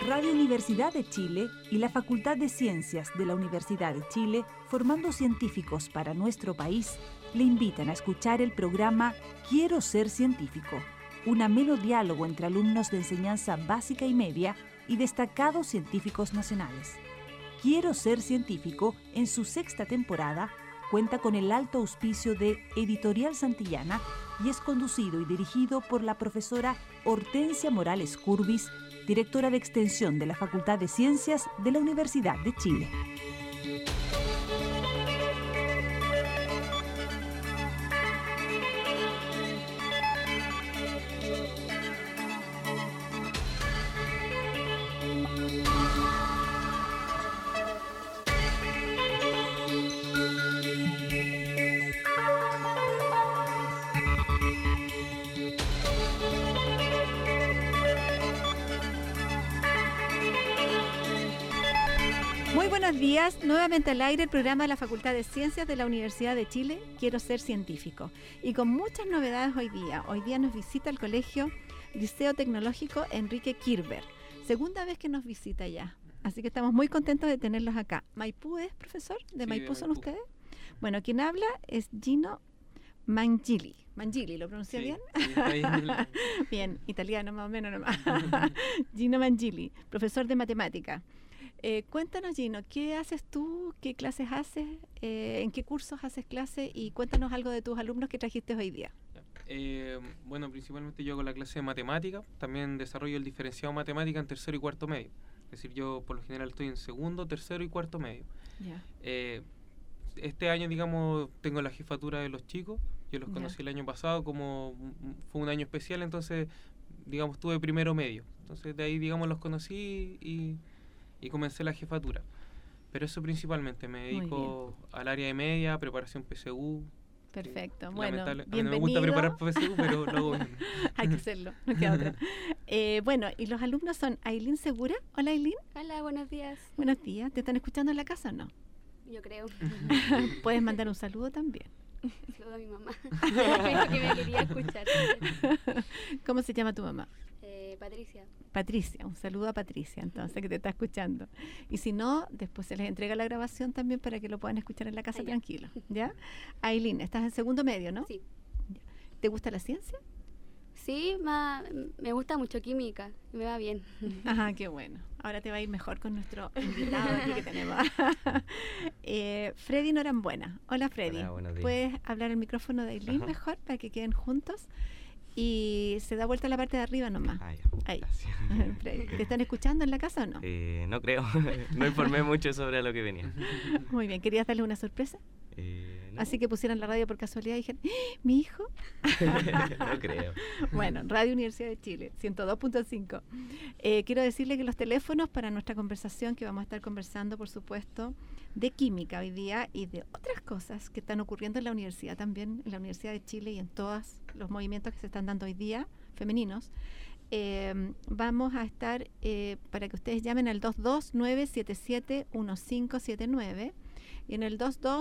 Radio Universidad de Chile y la Facultad de Ciencias de la Universidad de Chile, formando científicos para nuestro país, le invitan a escuchar el programa Quiero ser científico, un ameno diálogo entre alumnos de enseñanza básica y media y destacados científicos nacionales. Quiero ser científico, en su 6ª temporada, cuenta con el alto auspicio de Editorial Santillana y es conducido y dirigido por la profesora Hortensia Morales Curbis, directora de Extensión de la Facultad de Ciencias de la Universidad de Chile. Buenos días, nuevamente al aire el programa de la Facultad de Ciencias de la Universidad de Chile, Quiero ser científico. Y con muchas novedades hoy día. Hoy día nos visita el Colegio Liceo Tecnológico Enrique Kirber. Segunda vez que nos visita ya. Así que estamos muy contentos de tenerlos acá. ¿Maipú es, profesor? ¿De Maipú son ustedes? Bueno, quien habla es Gino Mangili. Mangili, ¿lo pronuncia bien? Sí, bien, italiano más o menos nomás. Gino Mangili, profesor de matemática. Cuéntanos, Gino, ¿qué haces tú? ¿Qué clases haces? ¿En qué cursos haces clases? Y cuéntanos algo de tus alumnos que trajiste hoy día. Bueno, principalmente yo hago la clase de matemática, también desarrollo el diferenciado matemática en 3º y 4º medio. Es decir, yo por lo general estoy en 2º, 3º y 4º medio. Yeah. Este año, digamos, tengo la jefatura de los chicos. Yo los conocí el año pasado, como fue un año especial, entonces, digamos, tuve 1º medio. Entonces, de ahí, digamos, los conocí y comencé la jefatura. Pero eso principalmente, me dedico al área de media, preparación PSU. Perfecto, bueno, bienvenido. A mí no me gusta preparar PSU, pero lo hago bien. Hay que hacerlo, no queda otra. Bueno, y los alumnos son Ailín Segura. Hola, Ailín. Hola, buenos días. Buenos días. ¿Te están escuchando en la casa o no? Yo creo. Puedes mandar un saludo también. Saludo a mi mamá, que me quería escuchar. ¿Cómo se llama tu mamá? Patricia. Patricia, un saludo a Patricia, entonces, que te está escuchando. Y si no, después se les entrega la grabación también para que lo puedan escuchar en la casa tranquilo, ¿ya? Ailín, estás en 2º medio, ¿no? Sí. ¿Te gusta la ciencia? Sí, me gusta mucho química, me va bien. Ajá, qué bueno. Ahora te va a ir mejor con nuestro invitado aquí que tenemos. Freddy Norambuena. Hola, Freddy. Hola, buenos días. ¿Puedes hablar al micrófono de Ailín mejor para que queden juntos? Y se da vuelta a la parte de arriba nomás. Ahí. Freddy, ¿te están escuchando en la casa o no? No creo. No informé mucho sobre lo que venía. Muy bien. ¿Querías darle una sorpresa? No. Así que pusieran la radio por casualidad y dijeron, ¿mi hijo? No creo. Bueno, Radio Universidad de Chile, 102.5. Quiero decirle que los teléfonos para nuestra conversación, que vamos a estar conversando, por supuesto, de química hoy día y de otras cosas que están ocurriendo en la universidad también, en la Universidad de Chile y en todos los movimientos que se están dando hoy día, femeninos. Vamos a estar, para que ustedes llamen al 229771579 y en el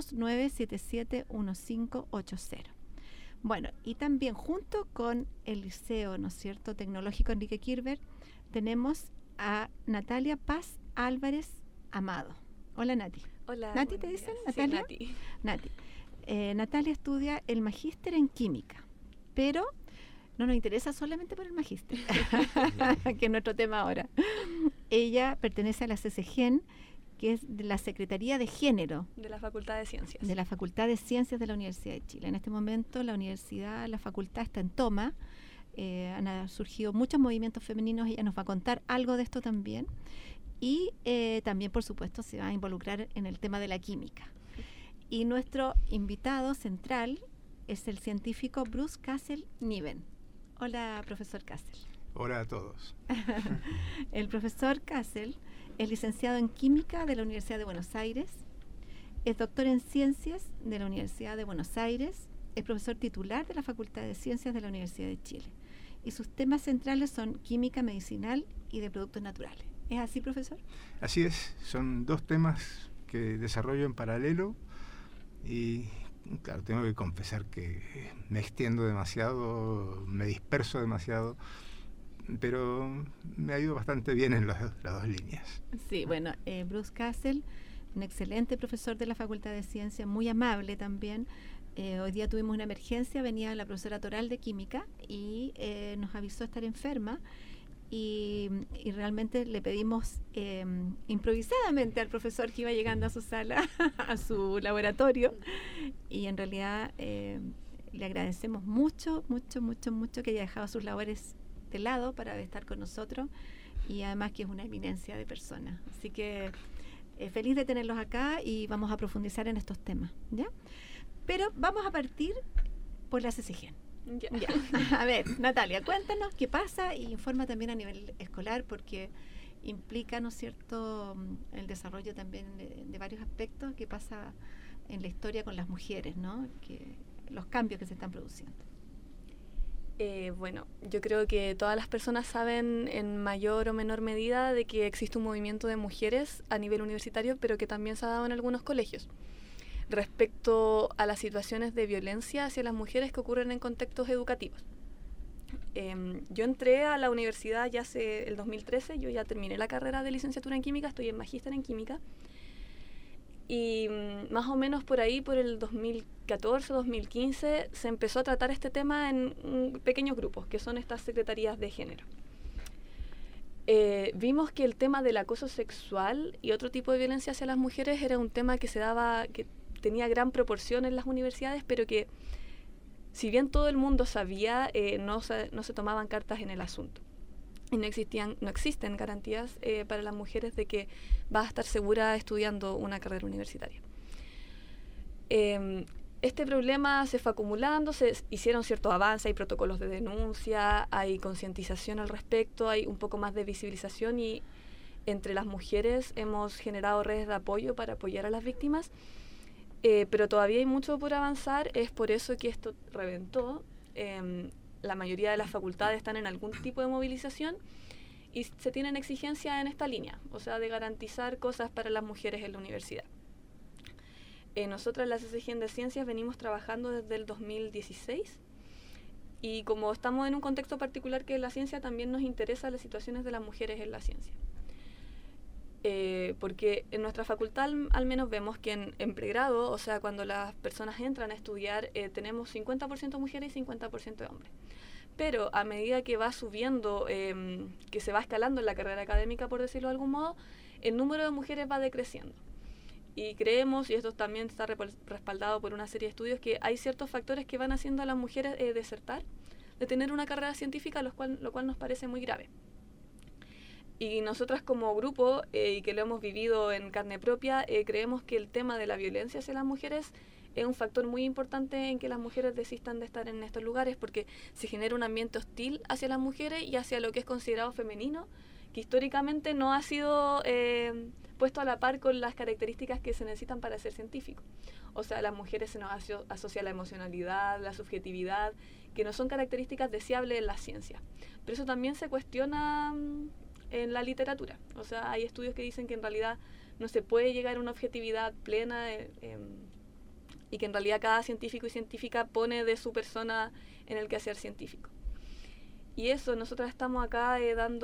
229771580. Bueno, y también junto con el Liceo, ¿no es cierto?, Tecnológico Enrique Kirber, tenemos a Natalia Paz Álvarez Amado. Hola, Nati. Hola. ¿Nati te dicen? ¿Natalia? Sí, Nati. Natalia estudia el magíster en química, pero no nos interesa solamente por el magíster, que es nuestro tema ahora. Ella pertenece a la CCGEN, que es de la Secretaría de Género. De la Facultad de Ciencias. De la Facultad de Ciencias de la Universidad de Chile. En este momento la facultad está en toma. Han surgido muchos movimientos femeninos. Ella nos va a contar algo de esto también. Y también, por supuesto, se va a involucrar en el tema de la química. Y nuestro invitado central es el científico Bruce Castle-Niven. Hola, profesor Castle. Hola a todos. El profesor Castle es licenciado en Química de la Universidad de Buenos Aires, es doctor en Ciencias de la Universidad de Buenos Aires, es profesor titular de la Facultad de Ciencias de la Universidad de Chile. Y sus temas centrales son química medicinal y de productos naturales. ¿Es así, profesor? Así es, son 2 temas que desarrollo en paralelo y, claro, tengo que confesar que me extiendo demasiado, me disperso demasiado. pero me ha ido bastante bien en las dos líneas. Sí, bueno, Bruce Castle, un excelente profesor de la Facultad de Ciencias, muy amable también. Hoy día tuvimos una emergencia, venía la profesora Toral de Química y nos avisó estar enferma. Y realmente le pedimos improvisadamente al profesor que iba llegando a su sala, a su laboratorio, y en realidad le agradecemos mucho que haya dejado sus labores de lado para estar con nosotros, y además que es una eminencia de persona. Así que feliz de tenerlos acá y vamos a profundizar en estos temas, ¿ya? Pero vamos a partir por la CCGEN. Ya. A ver, Natalia, cuéntanos qué pasa y informa también a nivel escolar, porque implica, ¿no es cierto?, el desarrollo también de varios aspectos que pasa en la historia con las mujeres, ¿no?, que los cambios que se están produciendo. Bueno, yo creo que todas las personas saben en mayor o menor medida de que existe un movimiento de mujeres a nivel universitario, pero que también se ha dado en algunos colegios, respecto a las situaciones de violencia hacia las mujeres que ocurren en contextos educativos. Yo entré a la universidad ya hace el 2013, yo ya terminé la carrera de licenciatura en química, estoy en magíster en química, y más o menos por ahí, por el 2014, 2015, se empezó a tratar este tema en pequeños grupos, que son estas secretarías de género. Vimos que el tema del acoso sexual y otro tipo de violencia hacia las mujeres era un tema que se daba, que tenía gran proporción en las universidades, pero que si bien todo el mundo sabía, no se tomaban cartas en el asunto. Y no existen garantías para las mujeres de que va a estar segura estudiando una carrera universitaria. Este problema se fue acumulando, se hicieron ciertos avances, hay protocolos de denuncia, hay concientización al respecto, hay un poco más de visibilización, y entre las mujeres hemos generado redes de apoyo para apoyar a las víctimas. Pero todavía hay mucho por avanzar, es por eso que esto reventó. La mayoría de las facultades están en algún tipo de movilización y se tienen exigencias en esta línea, o sea, de garantizar cosas para las mujeres en la universidad. Nosotras en la CCGEN de Ciencias venimos trabajando desde el 2016, y como estamos en un contexto particular que es la ciencia, también nos interesan las situaciones de las mujeres en la ciencia. Porque en nuestra facultad al menos vemos que en pregrado, o sea, cuando las personas entran a estudiar, tenemos 50% mujeres y 50% de hombres. Pero a medida que va subiendo, que se va escalando en la carrera académica, por decirlo de algún modo, el número de mujeres va decreciendo. Y creemos, y esto también está respaldado por una serie de estudios, que hay ciertos factores que van haciendo a las mujeres desertar de tener una carrera científica, lo cual nos parece muy grave. Y nosotras como grupo, y que lo hemos vivido en carne propia, creemos que el tema de la violencia hacia las mujeres es un factor muy importante en que las mujeres desistan de estar en estos lugares, porque se genera un ambiente hostil hacia las mujeres y hacia lo que es considerado femenino, que históricamente no ha sido puesto a la par con las características que se necesitan para ser científico. O sea, a las mujeres se nos asocia la emocionalidad, la subjetividad, que no son características deseables en la ciencia. Pero eso también se cuestiona en la literatura. O sea, hay estudios que dicen que en realidad no se puede llegar a una objetividad plena y que en realidad cada científico y científica pone de su persona en el quehacer científico. Y eso, nosotros estamos acá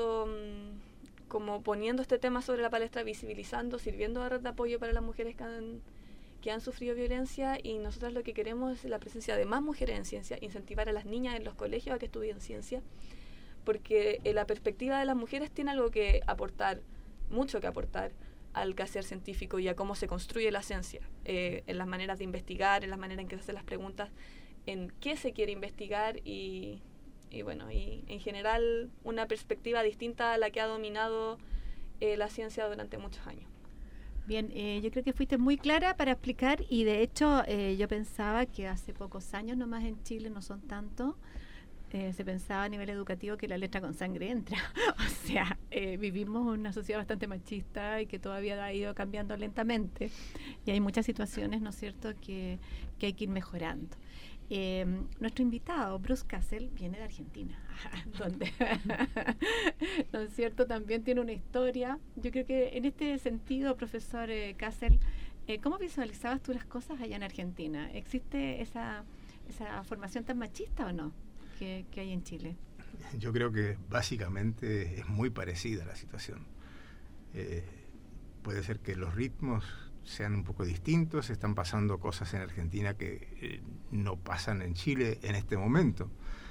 como poniendo este tema sobre la palestra, visibilizando, sirviendo de red de apoyo para las mujeres que han sufrido violencia, y nosotros lo que queremos es la presencia de más mujeres en ciencia, incentivar a las niñas en los colegios a que estudien ciencia, porque la perspectiva de las mujeres tiene algo que aportar, mucho que aportar al quehacer científico y a cómo se construye la ciencia, en las maneras de investigar, en las maneras en que se hacen las preguntas, en qué se quiere investigar y en general una perspectiva distinta a la que ha dominado la ciencia durante muchos años. Bien, yo creo que fuiste muy clara para explicar, y de hecho yo pensaba que hace pocos años nomás en Chile, no son tantos, se pensaba a nivel educativo que la letra con sangre entra. O sea, vivimos una sociedad bastante machista y que todavía ha ido cambiando lentamente, y hay muchas situaciones, ¿no es cierto?, que hay que ir mejorando. Nuestro invitado, Bruce Castle, viene de Argentina, donde, ¿no es cierto?, también tiene una historia. Yo creo que en este sentido, profesor Castle, ¿cómo visualizabas tú las cosas allá en Argentina? ¿Existe esa formación tan machista o no que hay en Chile? Yo creo que básicamente es muy parecida la situación. Puede ser que los ritmos sean un poco distintos, están pasando cosas en Argentina que no pasan en Chile en este momento.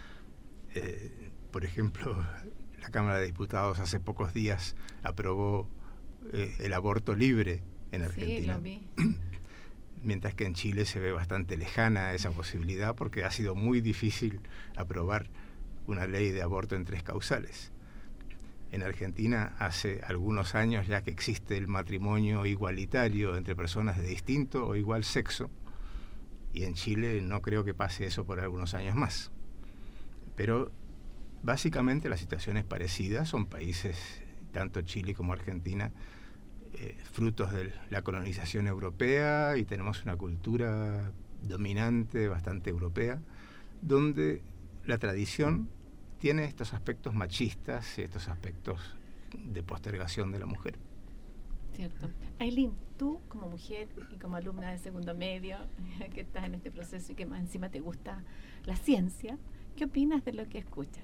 Por ejemplo, la Cámara de Diputados hace pocos días aprobó el aborto libre en Argentina. Sí, lo vi. Mientras que en Chile se ve bastante lejana esa posibilidad porque ha sido muy difícil aprobar una ley de aborto en 3 causales. En Argentina hace algunos años ya que existe el matrimonio igualitario entre personas de distinto o igual sexo, y en Chile no creo que pase eso por algunos años más. Pero básicamente la situación es parecida, son países, tanto Chile como Argentina, frutos de la colonización europea, y tenemos una cultura dominante, bastante europea, donde la tradición tiene estos aspectos machistas y estos aspectos de postergación de la mujer. Cierto. Ailín, tú como mujer y como alumna de segundo medio, que estás en este proceso y que más encima te gusta la ciencia, ¿qué opinas de lo que escuchas?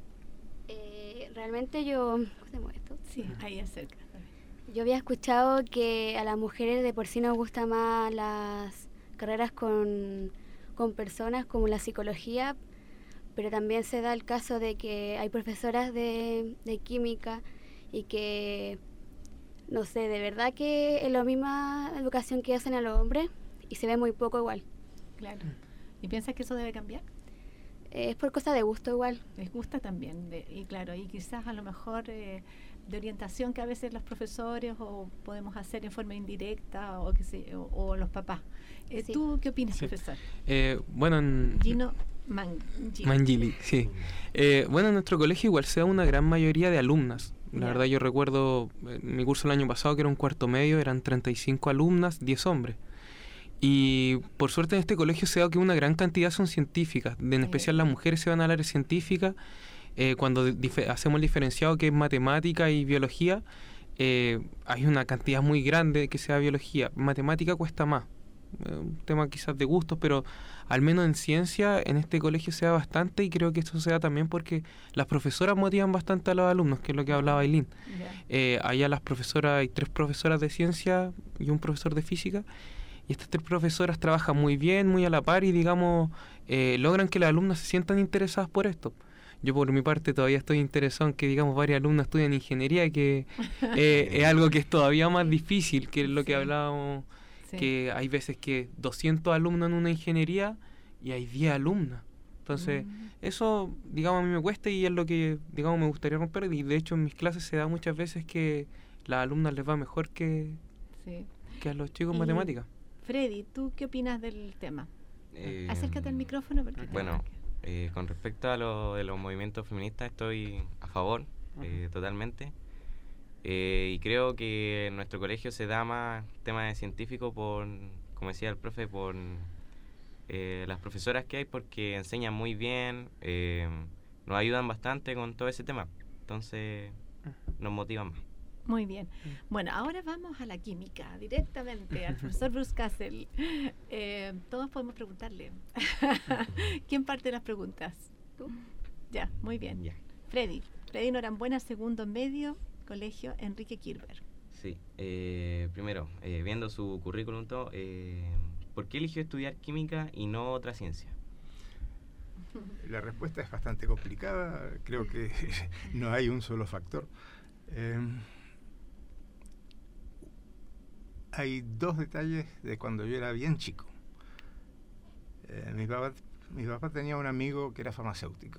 Realmente yo... ¿Cómo se mueve esto? Sí, ahí acerca. Yo había escuchado que a las mujeres de por sí nos gustan más las carreras con personas como la psicología, pero también se da el caso de que hay profesoras de química y que, no sé, de verdad que es la misma educación que hacen a los hombres y se ve muy poco igual. Claro. ¿Y piensas que eso debe cambiar? Es por cosa de gusto igual. Les gusta también, y claro, y quizás a lo mejor de orientación que a veces los profesores o podemos hacer en forma indirecta o los papás. Sí. ¿Tú qué opinas, profesor? Gino Mangili, sí. Bueno, en nuestro colegio igual se da una gran mayoría de alumnas. La verdad yo recuerdo mi curso el año pasado, que era un cuarto medio, eran 35 alumnas, 10 hombres. Y por suerte en este colegio se da que una gran cantidad son científicas, en especial las mujeres se van al área científica. Cuando hacemos el diferenciado que es matemática y biología, hay una cantidad muy grande que sea biología. Matemática cuesta más, un tema quizás de gustos, pero al menos en ciencia en este colegio se da bastante, y creo que esto se da también porque las profesoras motivan bastante a los alumnos, que es lo que hablaba Ailín. Allá las profesoras, hay 3 profesoras de ciencia y un profesor de física, y estas 3 profesoras trabajan muy bien, muy a la par, y digamos logran que las alumnas se sientan interesadas por esto. Yo por mi parte todavía estoy interesado en que, digamos, varias alumnas estudian ingeniería, que es algo que es todavía más difícil, que es lo que hablábamos, que hay veces que 200 alumnos en una ingeniería y hay 10 alumnas. Entonces, eso, digamos, a mí me cuesta y es lo que, digamos, me gustaría romper. Y de hecho en mis clases se da muchas veces que las alumnas les va mejor que a los chicos en matemáticas. Freddy, ¿tú qué opinas del tema? Acércate al micrófono. Porque con respecto a lo de los movimientos feministas, estoy a favor totalmente. Y creo que en nuestro colegio se da más tema de científico por, como decía el profe, por las profesoras que hay, porque enseñan muy bien, nos ayudan bastante con todo ese tema. Entonces nos motivan más. Muy bien. Bueno, ahora vamos a la química, directamente al profesor Bruce Castle. Todos podemos preguntarle. ¿Quién parte las preguntas? ¿Tú? Ya, muy bien. Ya. Freddy Norambuena, segundo medio, colegio Enrique Kirber. Sí, primero, viendo su currículum todo, ¿por qué eligió estudiar química y no otra ciencia? La respuesta es bastante complicada, creo que no hay un solo factor. Hay 2 detalles de cuando yo era bien chico. Mi papá tenía un amigo que era farmacéutico,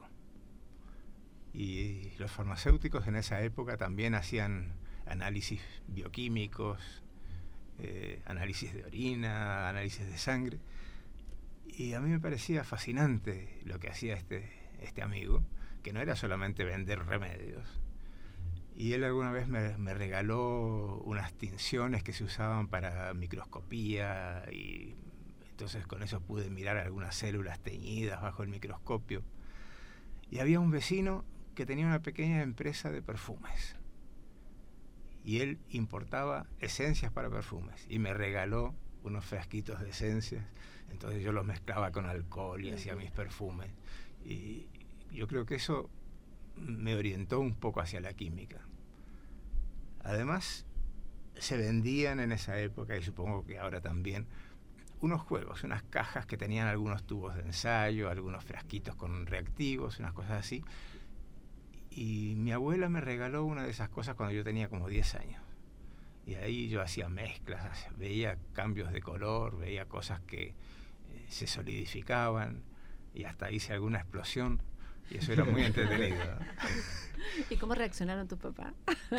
y los farmacéuticos en esa época también hacían análisis bioquímicos, análisis de orina, análisis de sangre, y a mí me parecía fascinante lo que hacía este amigo, que no era solamente vender remedios. Y él alguna vez me regaló unas tinciones que se usaban para microscopía, y entonces con eso pude mirar algunas células teñidas bajo el microscopio. Y había un vecino que tenía una pequeña empresa de perfumes, y él importaba esencias para perfumes, y me regaló unos frasquitos de esencias. Entonces yo los mezclaba con alcohol y hacía mis perfumes. Y yo creo que eso me orientó un poco hacia la química. Además, se vendían en esa época, y supongo que ahora también, unos juegos, unas cajas que tenían algunos tubos de ensayo, algunos frasquitos con reactivos, unas cosas así. Y mi abuela me regaló una de esas cosas cuando yo tenía como 10 años. Y ahí yo hacía mezclas, veía cambios de color, veía cosas que se solidificaban, y hasta hice alguna explosión, y eso era muy entretenido. ¿Y cómo reaccionaron tus papás?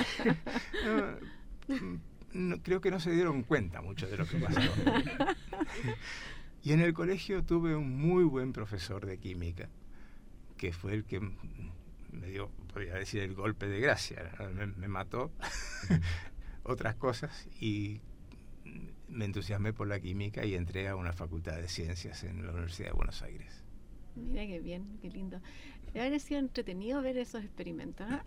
Creo que no se dieron cuenta mucho de lo que pasaba. Y en el colegio tuve un muy buen profesor de química, que fue el que me dio, podría decir, el golpe de gracia. Me mató otras cosas y me entusiasmé por la química y entré a una facultad de ciencias en la Universidad de Buenos Aires. Mira qué bien, qué lindo. Habría sido entretenido ver esos experimentos, ¿no?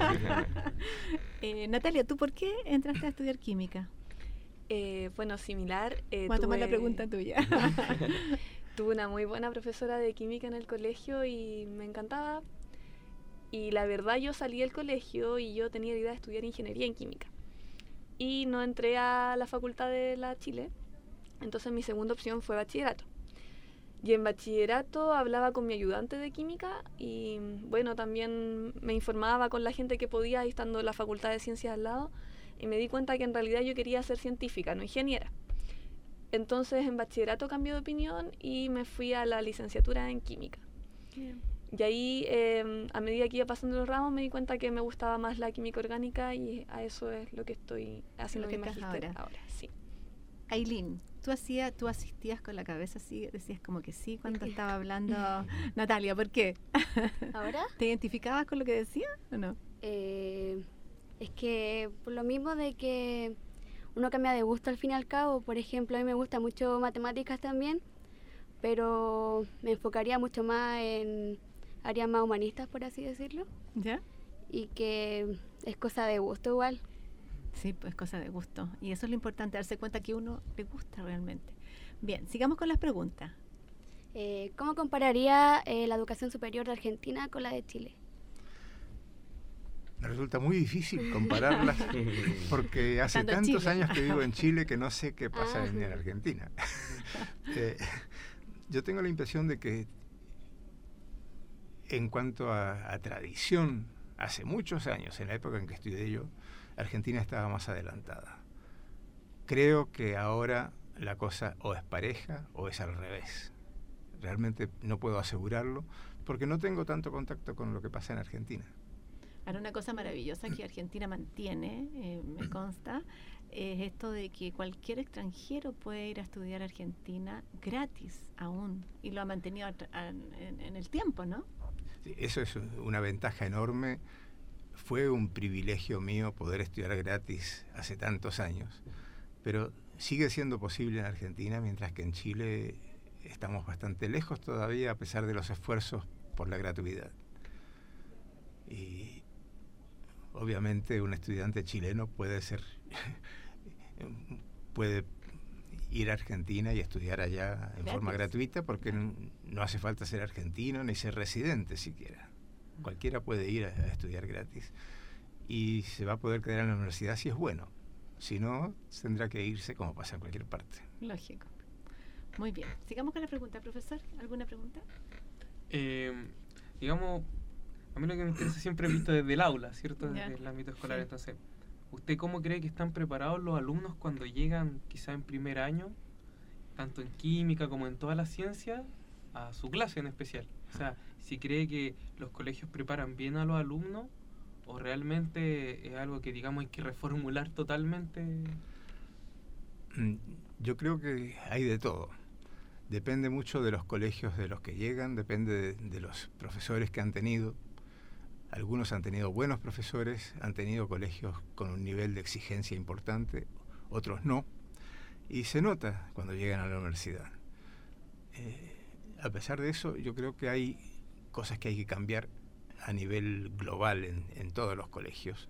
Natalia, ¿tú por qué entraste a estudiar química? Bueno, similar. Voy a tomar la pregunta tuya. Tuve una muy buena profesora de química en el colegio y me encantaba. Y la verdad, yo salí del colegio y yo tenía la idea de estudiar ingeniería en química. Y no entré a la facultad de la Chile. Entonces mi segunda opción fue bachillerato. Y en bachillerato hablaba con mi ayudante de química y bueno, también me informaba con la gente que podía, estando en la facultad de ciencias al lado, y me di cuenta que en realidad yo quería ser científica, no ingeniera. Entonces en bachillerato cambié de opinión y me fui a la licenciatura en química. Bien. Y ahí, a medida que iba pasando los ramos, me di cuenta que me gustaba más la química orgánica y a eso es lo que estoy haciendo mi magíster ahora. Sí. Ailín, ¿tú asistías con la cabeza así, decías como que sí cuando estaba hablando Natalia? ¿Por qué? ¿Ahora? ¿Te identificabas con lo que decía o no? Es que por lo mismo de que uno cambia de gusto al fin y al cabo. Por ejemplo, a mí me gusta mucho matemáticas también, pero me enfocaría mucho más en áreas más humanistas, por así decirlo. ¿Ya? Y que es cosa de gusto igual. Sí, pues cosa de gusto. Y eso es lo importante, darse cuenta que uno le gusta realmente. Bien, sigamos con las preguntas. ¿Cómo compararía la educación superior de Argentina con la de Chile? Me resulta muy difícil compararlas porque hace tantos años que vivo en Chile que no sé qué pasa en Argentina. Yo tengo la impresión de que en cuanto a tradición, hace muchos años, en la época en que estudié yo, Argentina estaba más adelantada. Creo que ahora la cosa o es pareja o es al revés. Realmente no puedo asegurarlo porque no tengo tanto contacto con lo que pasa en Argentina. Ahora, una cosa maravillosa que Argentina mantiene, me consta, es esto de que cualquier extranjero puede ir a estudiar a Argentina gratis aún, y lo ha mantenido en el tiempo, ¿no? Sí, eso es una ventaja enorme. Fue un privilegio mío poder estudiar gratis hace tantos años, pero sigue siendo posible en Argentina, mientras que en Chile estamos bastante lejos todavía, a pesar de los esfuerzos por la gratuidad. Y obviamente un estudiante chileno puede ir a Argentina y estudiar allá en forma gratuita, porque no hace falta ser argentino ni ser residente siquiera. Cualquiera puede ir a estudiar gratis y se va a poder quedar en la universidad si es bueno. Si no, tendrá que irse como pasa en cualquier parte. Lógico. Muy bien. Sigamos con la pregunta, profesor. ¿Alguna pregunta? Digamos, a mí lo que me interesa siempre es visto desde el aula, ¿cierto? Desde el ámbito escolar. Sí. Entonces, ¿usted cómo cree que están preparados los alumnos cuando llegan quizá en primer año, tanto en química como en todas las ciencias, a su clase en especial? O sea, si cree que los colegios preparan bien a los alumnos o realmente es algo que, digamos, hay que reformular totalmente. Yo creo que hay de todo. Depende mucho de los colegios de los que llegan, depende de los profesores que han tenido. Algunos han tenido buenos profesores, han tenido colegios con un nivel de exigencia importante, otros no. Y se nota cuando llegan a la universidad. A pesar de eso, yo creo que hay cosas que hay que cambiar a nivel global en todos los colegios.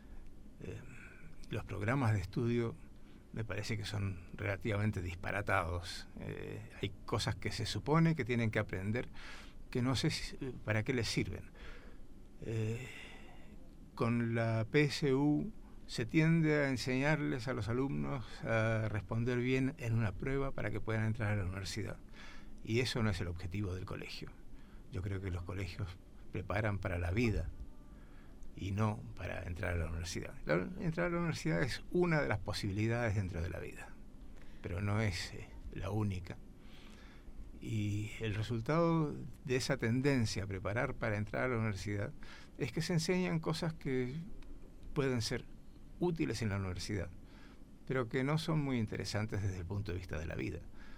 Los programas de estudio me parece que son relativamente disparatados. Hay cosas que se supone que tienen que aprender que no sé para qué les sirven. Con la PSU se tiende a enseñarles a los alumnos a responder bien en una prueba para que puedan entrar a la universidad. Y eso no es el objetivo del colegio. Yo creo que los colegios preparan para la vida y no para entrar a la universidad. Entrar a la universidad es una de las posibilidades dentro de la vida, pero no es la única. Y el resultado de esa tendencia a preparar para entrar a la universidad es que se enseñan cosas que pueden ser útiles en la universidad, pero que no son muy interesantes desde el punto de vista de la vida.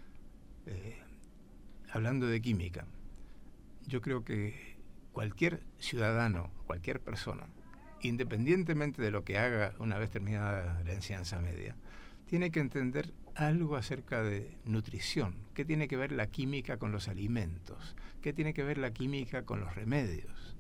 Hablando de química, yo creo que cualquier ciudadano, cualquier persona, independientemente de lo que haga una vez terminada la enseñanza media, tiene que entender algo acerca de nutrición. ¿Qué tiene que ver la química con los alimentos? ¿Qué tiene que ver la química con los remedios?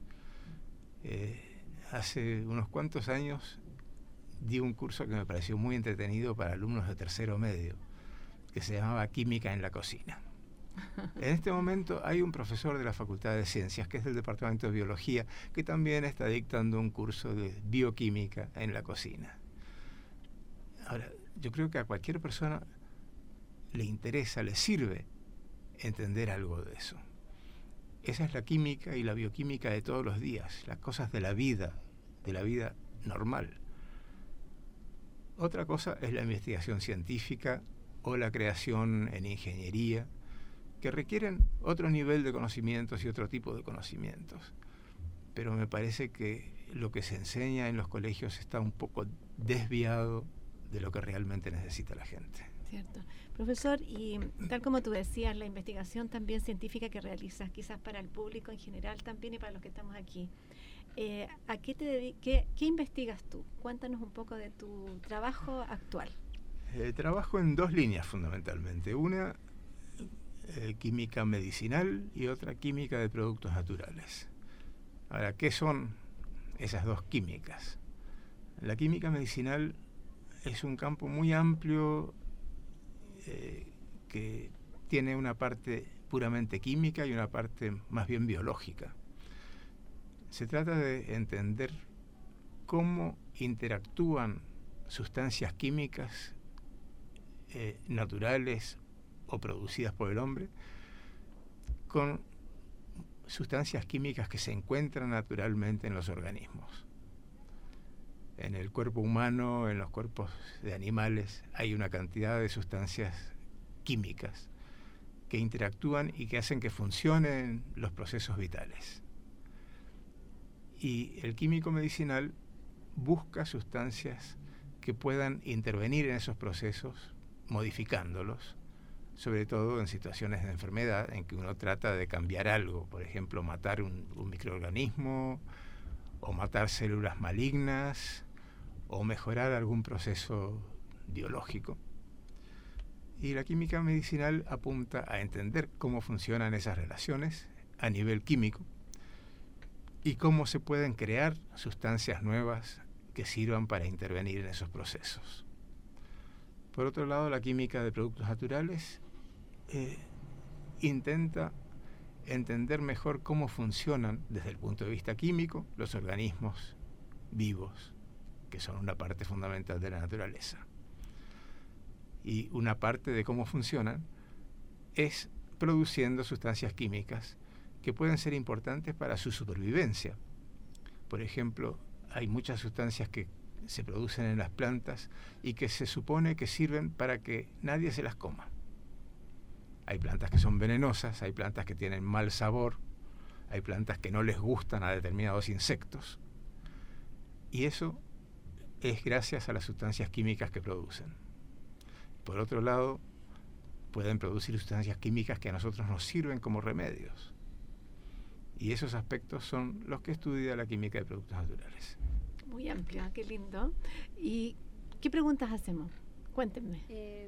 Hace unos cuantos años di un curso que me pareció muy entretenido para alumnos de tercero medio, que se llamaba Química en la Cocina. En este momento hay un profesor de la Facultad de Ciencias, que es del Departamento de Biología, que también está dictando un curso de bioquímica en la cocina. Ahora, yo creo que a cualquier persona le interesa, le sirve entender algo de eso. Esa es la química y la bioquímica de todos los días, las cosas de la vida normal. Otra cosa es la investigación científica o la creación en ingeniería, que requieren otro nivel de conocimientos y otro tipo de conocimientos. Pero me parece que lo que se enseña en los colegios está un poco desviado de lo que realmente necesita la gente. Cierto. Profesor, y tal como tú decías, la investigación también científica que realizas, quizás para el público en general también y para los que estamos aquí, ¿a qué investigas tú? Cuéntanos un poco de tu trabajo actual. Trabajo en dos líneas fundamentalmente. Una, química medicinal, y otra, química de productos naturales. Ahora, ¿qué son esas dos químicas? La química medicinal es un campo muy amplio que tiene una parte puramente química y una parte más bien biológica. Se trata de entender cómo interactúan sustancias químicas naturales o producidas por el hombre con sustancias químicas que se encuentran naturalmente en los organismos. En el cuerpo humano, en los cuerpos de animales, hay una cantidad de sustancias químicas que interactúan y que hacen que funcionen los procesos vitales. Y el químico medicinal busca sustancias que puedan intervenir en esos procesos, modificándolos, sobre todo en situaciones de enfermedad en que uno trata de cambiar algo, por ejemplo, matar un microorganismo, o matar células malignas, o mejorar algún proceso biológico. Y la química medicinal apunta a entender cómo funcionan esas relaciones a nivel químico y cómo se pueden crear sustancias nuevas que sirvan para intervenir en esos procesos. Por otro lado, la química de productos naturales intenta entender mejor cómo funcionan desde el punto de vista químico los organismos vivos, que son una parte fundamental de la naturaleza. Y una parte de cómo funcionan es produciendo sustancias químicas que pueden ser importantes para su supervivencia. Por ejemplo, hay muchas sustancias que se producen en las plantas y que se supone que sirven para que nadie se las coma. Hay plantas que son venenosas, hay plantas que tienen mal sabor, hay plantas que no les gustan a determinados insectos. Y eso es gracias a las sustancias químicas que producen. Por otro lado, pueden producir sustancias químicas que a nosotros nos sirven como remedios. Y esos aspectos son los que estudia la química de productos naturales. Muy amplia, qué lindo. ¿Y qué preguntas hacemos? Cuéntenme.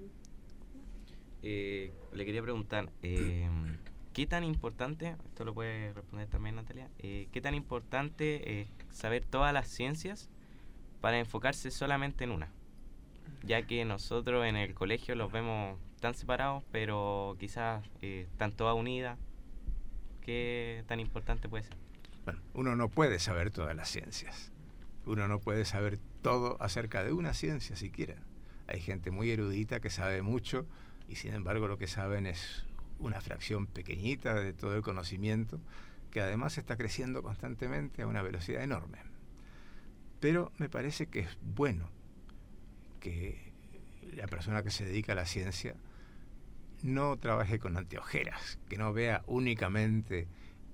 Le quería preguntar, ¿qué tan importante, esto lo puede responder también Natalia, qué tan importante es saber todas las ciencias para enfocarse solamente en una? Ya que nosotros en el colegio los vemos tan separados, pero quizás están todas unidas. ¿Qué tan importante puede ser? Bueno, uno no puede saber todas las ciencias. Uno no puede saber todo acerca de una ciencia siquiera. Hay gente muy erudita que sabe mucho y sin embargo lo que saben es una fracción pequeñita de todo el conocimiento, que además está creciendo constantemente a una velocidad enorme. Pero me parece que es bueno que la persona que se dedica a la ciencia no trabaje con anteojeras, que no vea únicamente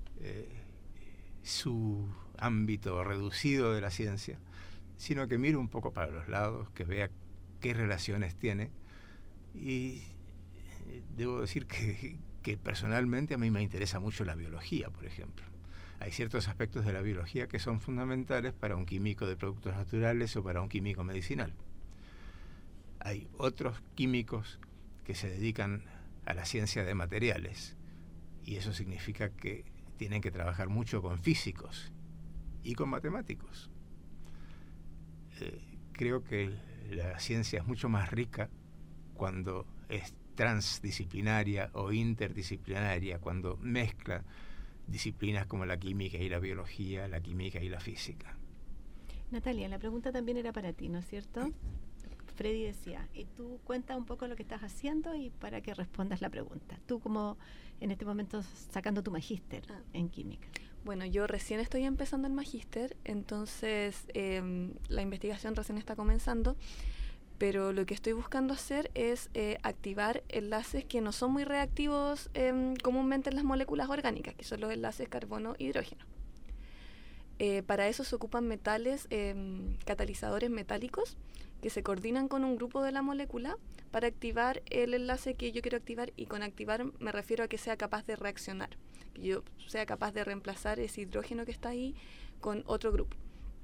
su ámbito reducido de la ciencia, sino que mire un poco para los lados, que vea qué relaciones tiene. Y debo decir que personalmente a mí me interesa mucho la biología, por ejemplo. Hay ciertos aspectos de la biología que son fundamentales para un químico de productos naturales o para un químico medicinal. Hay otros químicos que se dedican a la ciencia de materiales, y eso significa que tienen que trabajar mucho con físicos y con matemáticos. Creo que la ciencia es mucho más rica cuando es transdisciplinaria o interdisciplinaria, cuando mezcla disciplinas como la química y la biología, la química y la física. Natalia, la pregunta también era para ti, ¿no es cierto? Freddy decía, y tú cuenta un poco lo que estás haciendo y para que respondas la pregunta. Tú como en este momento sacando tu magíster en química. Bueno, yo recién estoy empezando el magíster, entonces la investigación recién está comenzando, pero lo que estoy buscando hacer es activar enlaces que no son muy reactivos comúnmente en las moléculas orgánicas, que son los enlaces carbono-hidrógeno. Para eso se ocupan metales, catalizadores metálicos, que se coordinan con un grupo de la molécula para activar el enlace que yo quiero activar, y con activar me refiero a que sea capaz de reaccionar, que yo sea capaz de reemplazar ese hidrógeno que está ahí con otro grupo.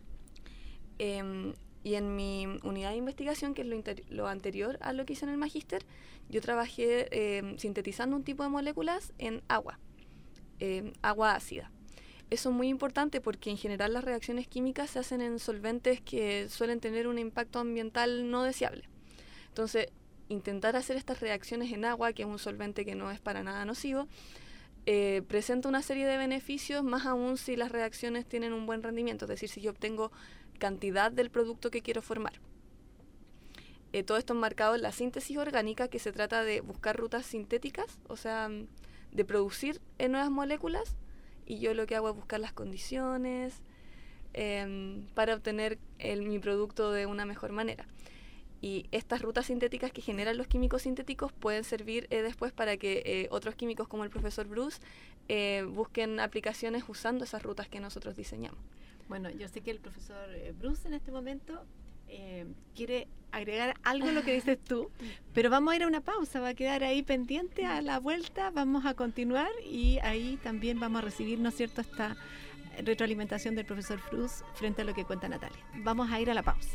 Y en mi unidad de investigación, que es lo anterior a lo que hice en el magíster, yo trabajé sintetizando un tipo de moléculas en agua ácida. Eso es muy importante porque en general las reacciones químicas se hacen en solventes que suelen tener un impacto ambiental no deseable. Entonces, intentar hacer estas reacciones en agua, que es un solvente que no es para nada nocivo, presenta una serie de beneficios, más aún si las reacciones tienen un buen rendimiento, es decir, si yo obtengo cantidad del producto que quiero formar. Todo esto enmarcado en la síntesis orgánica, que se trata de buscar rutas sintéticas, o sea, de producir nuevas moléculas, y yo lo que hago es buscar las condiciones para obtener mi producto de una mejor manera. Y estas rutas sintéticas que generan los químicos sintéticos pueden servir después para que otros químicos como el profesor Bruce busquen aplicaciones usando esas rutas que nosotros diseñamos. Bueno, yo sé que el profesor Bruce en este momento quiere agregar algo a lo que dices tú, pero vamos a ir a una pausa, va a quedar ahí pendiente. A la vuelta vamos a continuar y ahí también vamos a recibir, ¿no es cierto?, esta retroalimentación del profesor Bruce frente a lo que cuenta Natalia. Vamos a ir a la pausa.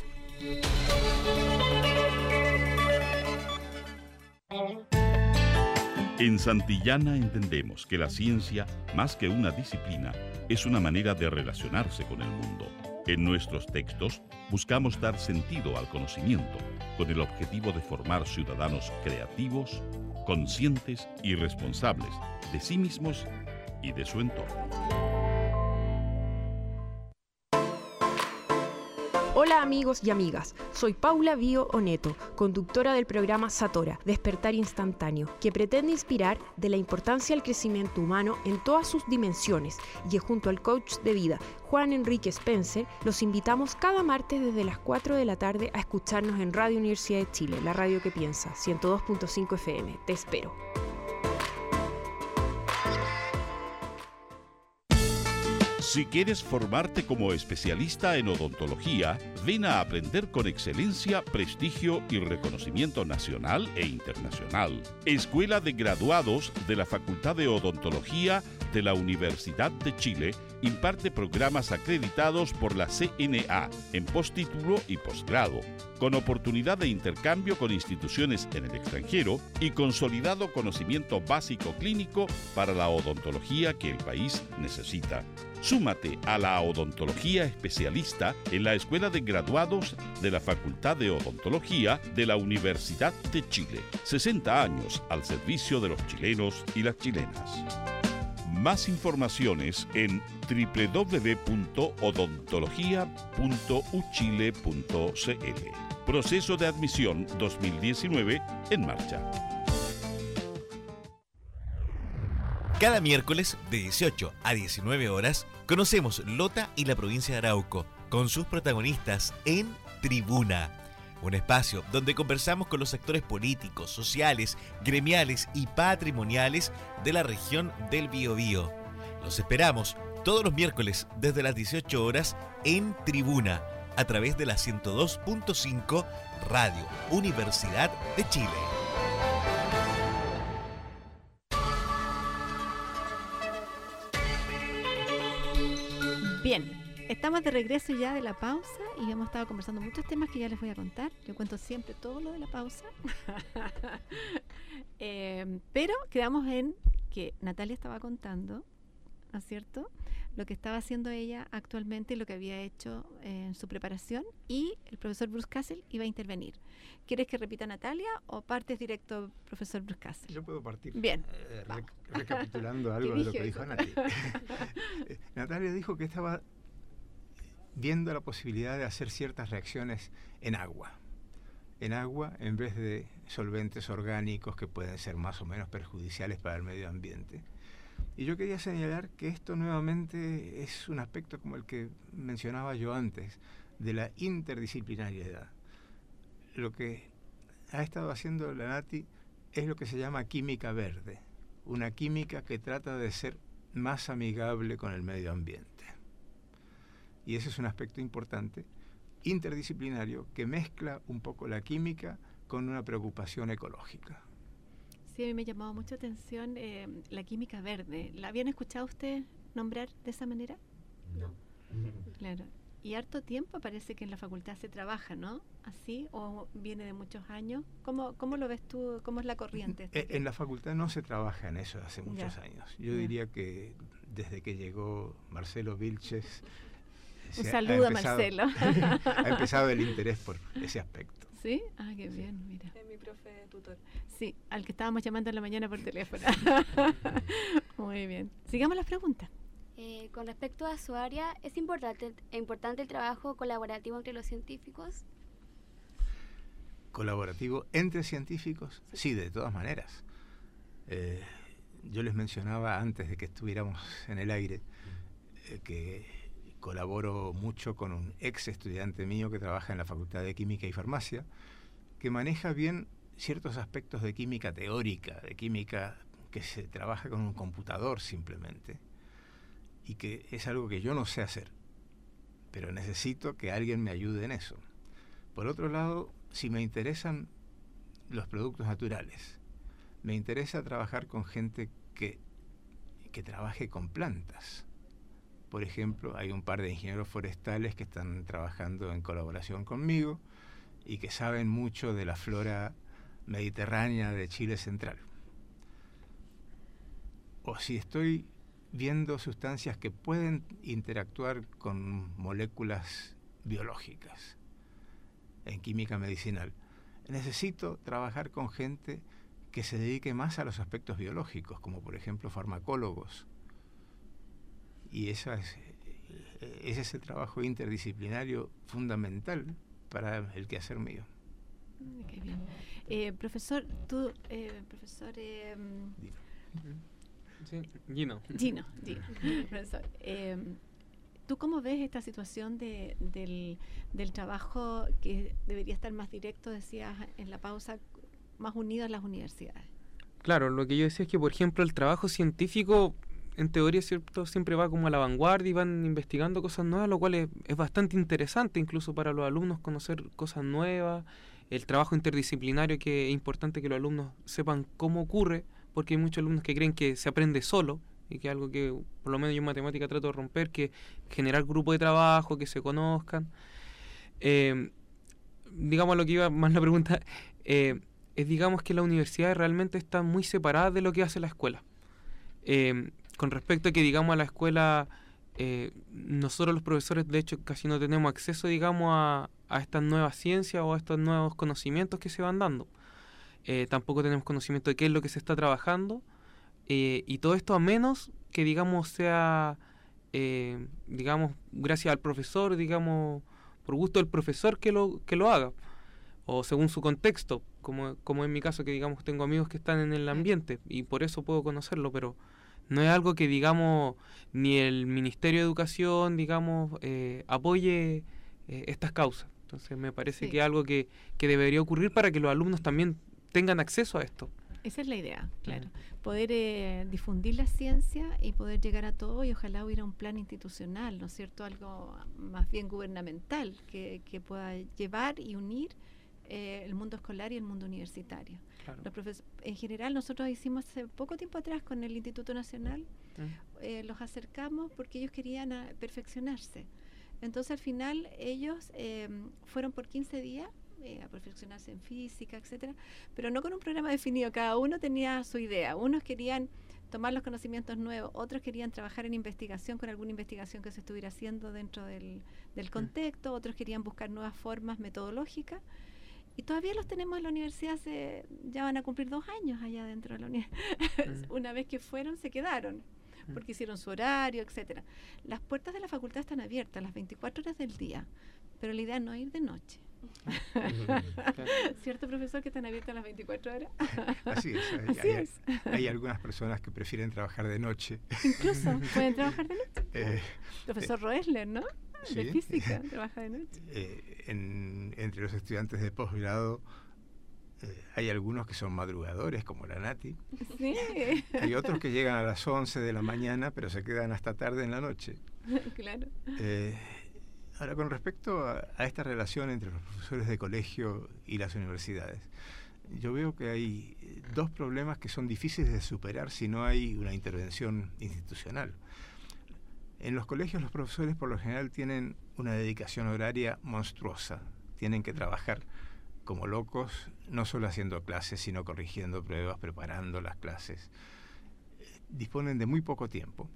En Santillana entendemos que la ciencia, más que una disciplina, es una manera de relacionarse con el mundo. En nuestros textos buscamos dar sentido al conocimiento, con el objetivo de formar ciudadanos creativos, conscientes y responsables de sí mismos y de su entorno. Hola amigos y amigas, soy Paula Bio Oneto, conductora del programa Satora, Despertar Instantáneo, que pretende inspirar de la importancia del crecimiento humano en todas sus dimensiones, y junto al coach de vida, Juan Enrique Spencer, los invitamos cada martes desde las 4 de la tarde a escucharnos en Radio Universidad de Chile, la radio que piensa, 102.5 FM. Te espero. Si quieres formarte como especialista en odontología, ven a aprender con excelencia, prestigio y reconocimiento nacional e internacional. Escuela de Graduados de la Facultad de Odontología de la Universidad de Chile imparte programas acreditados por la CNA en postítulo y posgrado, con oportunidad de intercambio con instituciones en el extranjero y consolidado conocimiento básico clínico para la odontología que el país necesita. Súmate a la odontología especialista en la Escuela de Graduados de la Facultad de Odontología de la Universidad de Chile. 60 años al servicio de los chilenos y las chilenas. Más informaciones en www.odontologia.uchile.cl. Proceso de admisión 2019 en marcha. Cada miércoles de 18 a 19 horas conocemos Lota y la provincia de Arauco con sus protagonistas en Tribuna, un espacio donde conversamos con los actores políticos, sociales, gremiales y patrimoniales de la región del Biobío. Los esperamos todos los miércoles desde las 18 horas en Tribuna a través de la 102.5 Radio Universidad de Chile. Bien, estamos de regreso ya de la pausa y hemos estado conversando muchos temas que ya les voy a contar. Yo cuento siempre todo lo de la pausa. Pero quedamos en que Natalia estaba contando, ¿no es cierto?, lo que estaba haciendo ella actualmente y lo que había hecho en su preparación, y el profesor Bruce Castle iba a intervenir. ¿Quieres que repita Natalia o partes directo, profesor Bruce Castle? Yo puedo partir. Bien. Recapitulando algo de lo que dijo Natalia. Natalia dijo que estaba viendo la posibilidad de hacer ciertas reacciones en agua en vez de solventes orgánicos que pueden ser más o menos perjudiciales para el medio ambiente. Y yo quería señalar que esto nuevamente es un aspecto como el que mencionaba yo antes, de la interdisciplinariedad. Lo que ha estado haciendo la Nati es lo que se llama química verde, una química que trata de ser más amigable con el medio ambiente. Y ese es un aspecto importante, interdisciplinario, que mezcla un poco la química con una preocupación ecológica. Sí, a mí me ha llamado mucha atención la química verde. ¿La habían escuchado ustedes nombrar de esa manera? No. Claro. Y harto tiempo parece que en la facultad se trabaja, ¿no? ¿Así? ¿O viene de muchos años? ¿Cómo lo ves tú? ¿Cómo es la corriente? En la facultad no se trabaja en eso hace muchos años. Yo diría que desde que llegó Marcelo Vilches... Un saludo a Marcelo. Ha empezado el interés por ese aspecto. ¿Sí? Ah, qué bien, mira. Es mi profe tutor. Sí, al que estábamos llamando en la mañana por teléfono. Muy bien. Sigamos las preguntas. Con respecto a su área, ¿es importante el trabajo colaborativo entre los científicos? ¿Colaborativo entre científicos? Sí, de todas maneras. Yo les mencionaba antes de que estuviéramos en el aire que colaboro mucho con un ex estudiante mío que trabaja en la Facultad de Química y Farmacia, que maneja bien ciertos aspectos de química teórica, de química que se trabaja con un computador simplemente, y que es algo que yo no sé hacer, pero necesito que alguien me ayude en eso. Por otro lado, si me interesan los productos naturales, me interesa trabajar con gente que trabaje con plantas. Por ejemplo, hay un par de ingenieros forestales que están trabajando en colaboración conmigo y que saben mucho de la flora mediterránea de Chile central. O si estoy viendo sustancias que pueden interactuar con moléculas biológicas en química medicinal, necesito trabajar con gente que se dedique más a los aspectos biológicos, como por ejemplo farmacólogos. Y ese es el trabajo interdisciplinario fundamental para el quehacer mío. Qué bien. Profesor, tú, Sí, Gino. Profesor, ¿tú cómo ves esta situación del trabajo que debería estar más directo, decías en la pausa, más unido a las universidades? Claro, lo que yo decía es que, por ejemplo, el trabajo científico, en teoría, ¿cierto?, siempre va como a la vanguardia y van investigando cosas nuevas, lo cual es bastante interesante incluso para los alumnos conocer cosas nuevas. El trabajo interdisciplinario, que es importante que los alumnos sepan cómo ocurre, porque hay muchos alumnos que creen que se aprende solo, y que es algo que por lo menos yo en matemática trato de romper, que generar grupos de trabajo, que se conozcan. Digamos, lo que iba más la pregunta, es digamos que las universidades realmente están muy separadas de lo que hace la escuela. Con respecto a que, digamos, a la escuela, nosotros los profesores, de hecho, casi no tenemos acceso, digamos, a estas nuevas ciencias o a estos nuevos conocimientos que se van dando. Tampoco tenemos conocimiento de qué es lo que se está trabajando. y todo esto a menos que, digamos, sea, digamos, gracias al profesor, digamos, por gusto del profesor que lo haga, o según su contexto, como en mi caso, que, digamos, tengo amigos que están en el ambiente y por eso puedo conocerlo, pero no es algo que, digamos, ni el Ministerio de Educación, digamos, apoye estas causas. Entonces me parece que es algo que debería ocurrir para que los alumnos también tengan acceso a esto. Esa es la idea, claro. Poder difundir la ciencia y poder llegar a todo, y ojalá hubiera un plan institucional, ¿no es cierto? Algo más bien gubernamental que pueda llevar y unir el mundo escolar y el mundo universitario. Claro. En general, nosotros hicimos hace poco tiempo atrás con el Instituto Nacional, los acercamos porque ellos querían perfeccionarse. Entonces, al final, ellos fueron por 15 días a perfeccionarse en física, etcétera, pero no con un programa definido. Cada uno tenía su idea. Unos querían tomar los conocimientos nuevos, otros querían trabajar en investigación con alguna investigación que se estuviera haciendo dentro del contexto, otros querían buscar nuevas formas metodológicas. Y todavía los tenemos en la universidad, ya van a cumplir 2 años allá dentro de la universidad. Una vez que fueron, se quedaron, porque hicieron su horario, etcétera. Las puertas de la facultad están abiertas las 24 horas del día, pero la idea es no ir de noche. ¿Cierto, profesor, que están abiertas las 24 horas? Así es. Hay algunas personas que prefieren trabajar de noche. Incluso pueden trabajar de noche. Profesor Roesler, ¿no? De sí, física, trabaja de noche. Entre los estudiantes de posgrado hay algunos que son madrugadores, como la Nati. Sí. Hay otros que llegan a las 11 de la mañana, pero se quedan hasta tarde en la noche. Claro. Ahora, con respecto a esta relación entre los profesores de colegio y las universidades, yo veo que hay 2 problemas que son difíciles de superar si no hay una intervención institucional. En los colegios los profesores por lo general tienen una dedicación horaria monstruosa. Tienen que trabajar como locos, no solo haciendo clases, sino corrigiendo pruebas, preparando las clases. Disponen de muy poco tiempo.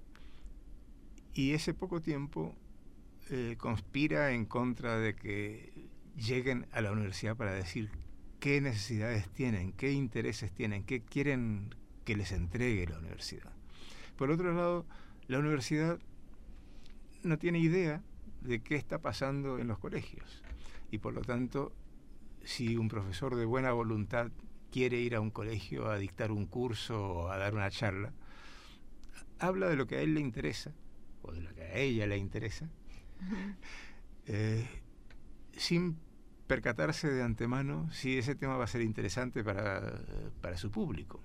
Y ese poco tiempo conspira en contra de que lleguen a la universidad para decir qué necesidades tienen, qué intereses tienen, qué quieren que les entregue la universidad. Por otro lado, la universidad no tiene idea de qué está pasando en los colegios y por lo tanto, si un profesor de buena voluntad quiere ir a un colegio a dictar un curso o a dar una charla, habla de lo que a él le interesa o de lo que a ella le interesa, sin percatarse de antemano si ese tema va a ser interesante para su público.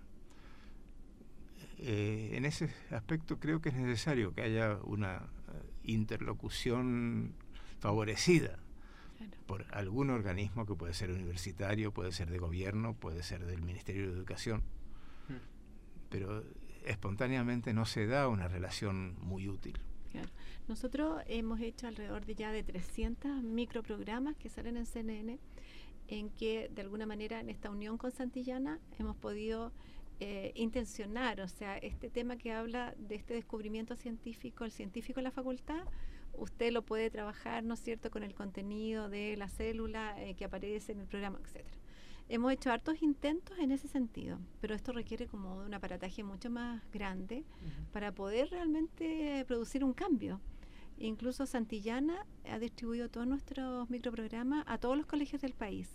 En ese aspecto creo que es necesario que haya una interlocución favorecida por algún organismo que puede ser universitario, puede ser de gobierno, puede ser del Ministerio de Educación, pero espontáneamente no se da una relación muy útil. Claro. Nosotros hemos hecho alrededor de 300 microprogramas que salen en CNN, en que de alguna manera en esta unión con Santillana hemos podido intencionar, o sea, este tema que habla de este descubrimiento científico, el científico en la facultad, usted lo puede trabajar, ¿no es cierto?, con el contenido de la célula que aparece en el programa, etcétera. Hemos hecho hartos intentos en ese sentido, pero esto requiere como de un aparataje mucho más grande para poder realmente producir un cambio. Incluso Santillana ha distribuido todos nuestros microprogramas a todos los colegios del país.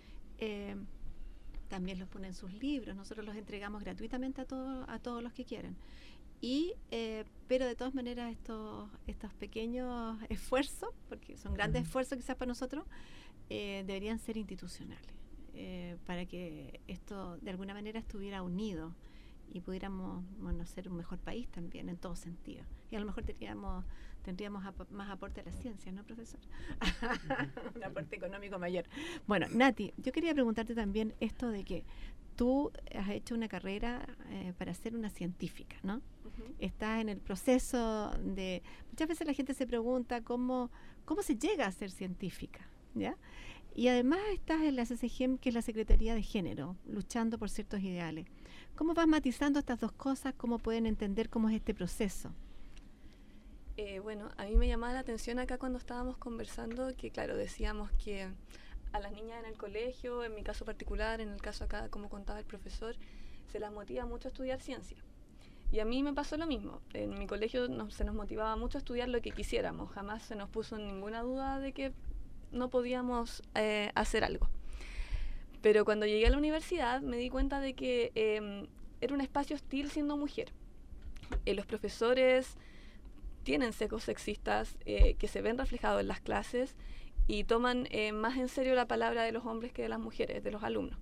También los pone en sus libros, nosotros los entregamos gratuitamente a todos los que quieran. Pero de todas maneras estos pequeños esfuerzos, porque son grandes esfuerzos quizás para nosotros, deberían ser institucionales, para que esto de alguna manera estuviera unido y pudiéramos ser un mejor país también en todo sentido. Y a lo mejor tendríamos más aporte a la ciencia, ¿no, profesor? Un aporte económico mayor. Bueno, Nati, yo quería preguntarte también esto de que tú has hecho una carrera para ser una científica, ¿no? Estás en el proceso de... Muchas veces la gente se pregunta cómo se llega a ser científica, ¿ya? Y además estás en la CCGEM, que es la Secretaría de Género, luchando por ciertos ideales. ¿Cómo vas matizando estas dos cosas? ¿Cómo pueden entender cómo es este proceso? Bueno, a mí me llamaba la atención acá cuando estábamos conversando que, claro, decíamos que a las niñas en el colegio, en mi caso particular, en el caso acá, como contaba el profesor, se las motiva mucho a estudiar ciencia. Y a mí me pasó lo mismo. En mi colegio se nos motivaba mucho a estudiar lo que quisiéramos. Jamás se nos puso ninguna duda de que no podíamos hacer algo. Pero cuando llegué a la universidad me di cuenta de que era un espacio hostil siendo mujer. Los profesores tienen sesgos sexistas que se ven reflejados en las clases y toman más en serio la palabra de los hombres que de las mujeres, de los alumnos.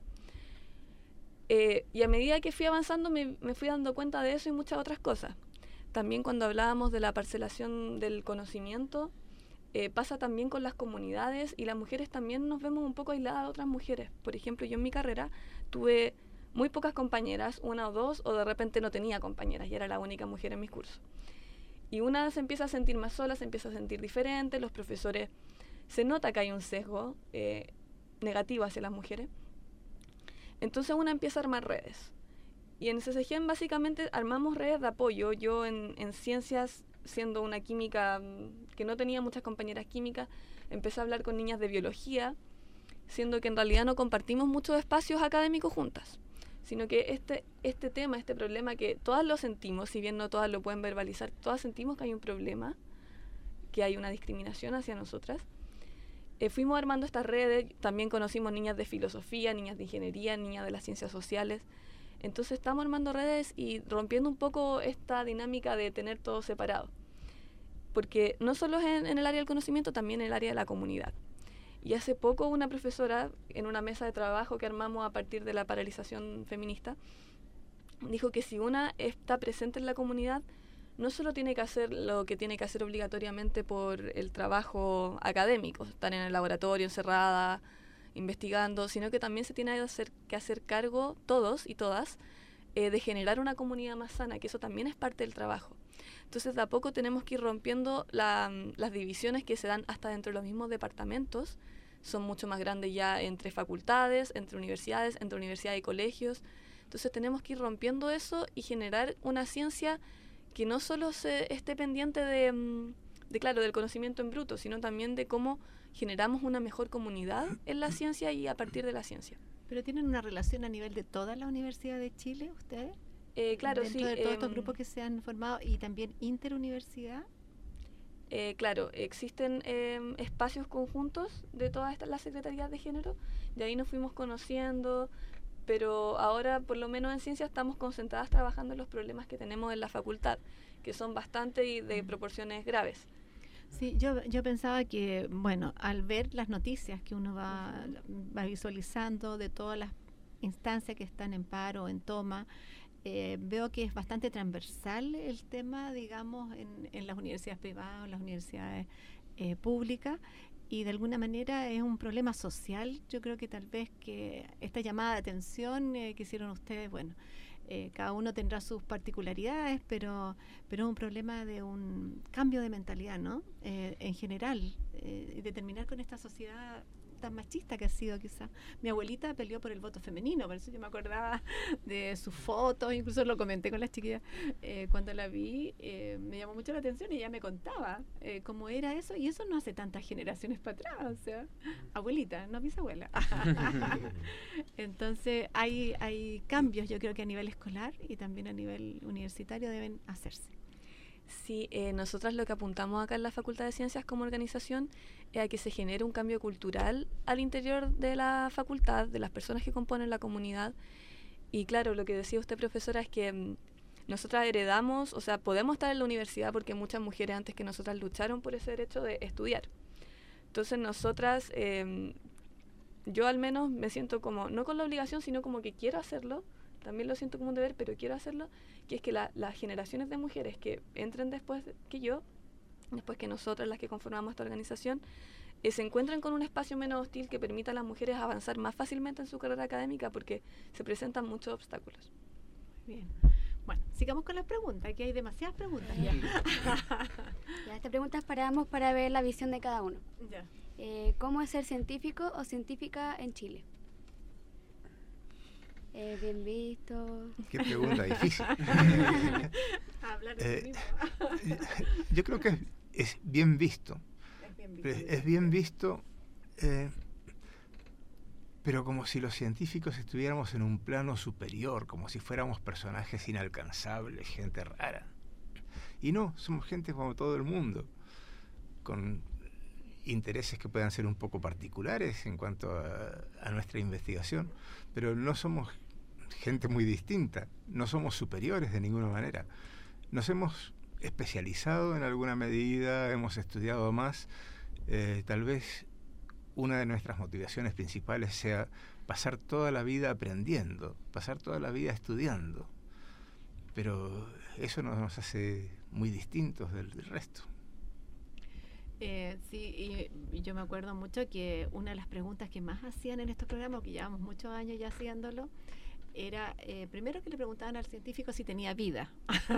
Y a medida que fui avanzando me fui dando cuenta de eso y muchas otras cosas. También cuando hablábamos de la parcelación del conocimiento, pasa también con las comunidades, y las mujeres también nos vemos un poco aisladas de otras mujeres. Por ejemplo, yo en mi carrera tuve muy pocas compañeras, una o dos, o de repente no tenía compañeras y era la única mujer en mis cursos. Y una se empieza a sentir más sola, se empieza a sentir diferente, los profesores, se nota que hay un sesgo negativo hacia las mujeres. Entonces una empieza a armar redes. Y en CCGEM básicamente armamos redes de apoyo. Yo en ciencias, siendo una química que no tenía muchas compañeras químicas, empecé a hablar con niñas de biología, siendo que en realidad no compartimos muchos espacios académicos juntas, sino que este tema, este problema que todas lo sentimos, si bien no todas lo pueden verbalizar, todas sentimos que hay un problema, que hay una discriminación hacia nosotras. Fuimos armando estas redes, también conocimos niñas de filosofía, niñas de ingeniería, niñas de las ciencias sociales. Entonces estamos armando redes y rompiendo un poco esta dinámica de tener todo separado. Porque no solo es en el área del conocimiento, también en el área de la comunidad. Y hace poco una profesora, en una mesa de trabajo que armamos a partir de la paralización feminista, dijo que si una está presente en la comunidad, no solo tiene que hacer lo que tiene que hacer obligatoriamente por el trabajo académico, estar en el laboratorio encerrada, investigando, sino que también se tiene que hacer cargo todos y todas de generar una comunidad más sana, que eso también es parte del trabajo. Entonces de a poco tenemos que ir rompiendo las divisiones que se dan hasta dentro de los mismos departamentos. Son mucho más grandes ya entre facultades, entre universidades y colegios. Entonces tenemos que ir rompiendo eso y generar una ciencia que no solo se esté pendiente del conocimiento en bruto, sino también de cómo generamos una mejor comunidad en la ciencia y a partir de la ciencia. ¿Pero tienen una relación a nivel de toda la Universidad de Chile, ustedes? Claro, dentro de todos estos grupos que se han formado, y también interuniversidad. Claro, existen espacios conjuntos de todas las secretarías de género, de ahí nos fuimos conociendo, pero ahora por lo menos en ciencia estamos concentradas trabajando en los problemas que tenemos en la facultad, que son bastante y de proporciones graves. Sí, yo pensaba que, bueno, al ver las noticias que uno va visualizando de todas las instancias que están en paro, en toma, veo que es bastante transversal el tema, digamos, en las universidades privadas o en las universidades públicas, y de alguna manera es un problema social. Yo creo que tal vez que esta llamada de atención que hicieron ustedes, bueno, cada uno tendrá sus particularidades, pero es un problema de un cambio de mentalidad, ¿no? En general, de terminar con esta sociedad tan machista que ha sido quizás. Mi abuelita peleó por el voto femenino, por eso yo me acordaba de sus fotos, incluso lo comenté con las chiquillas cuando la vi, me llamó mucho la atención y ella me contaba cómo era eso, y eso no hace tantas generaciones para atrás, o sea, abuelita, no bisabuela. Entonces hay cambios, yo creo que a nivel escolar y también a nivel universitario deben hacerse. Sí, nosotras lo que apuntamos acá en la Facultad de Ciencias como organización es a que se genere un cambio cultural al interior de la facultad, de las personas que componen la comunidad. Y claro, lo que decía usted, profesora, es que nosotras heredamos, o sea, podemos estar en la universidad porque muchas mujeres antes que nosotras lucharon por ese derecho de estudiar. Entonces nosotras, yo al menos me siento como, no con la obligación, sino como que quiero hacerlo. También lo siento como un deber, pero quiero hacerlo, que es que las generaciones de mujeres que entren después que yo, después que nosotras, las que conformamos esta organización, se encuentren con un espacio menos hostil que permita a las mujeres avanzar más fácilmente en su carrera académica, porque se presentan muchos obstáculos. Bien. Bueno, sigamos con las preguntas, que hay demasiadas preguntas ya. Ya, esta pregunta paramos para ver la visión de cada uno. Ya. ¿Cómo es ser científico o científica en Chile? Bien visto. Qué pregunta difícil. Hablar de mismo. Yo creo que es bien visto. Es bien visto, pero como si los científicos estuviéramos en un plano superior, como si fuéramos personajes inalcanzables, gente rara. Y no, somos gente como todo el mundo, con intereses que puedan ser un poco particulares en cuanto a nuestra investigación, pero no somos gente muy distinta, no somos superiores de ninguna manera. Nos hemos especializado en alguna medida, hemos estudiado más, tal vez una de nuestras motivaciones principales sea pasar toda la vida aprendiendo, pasar toda la vida estudiando, pero eso nos hace muy distintos del resto. Sí, y yo me acuerdo mucho que una de las preguntas que más hacían en estos programas, que llevamos muchos años ya haciéndolo, era primero que le preguntaban al científico si tenía vida,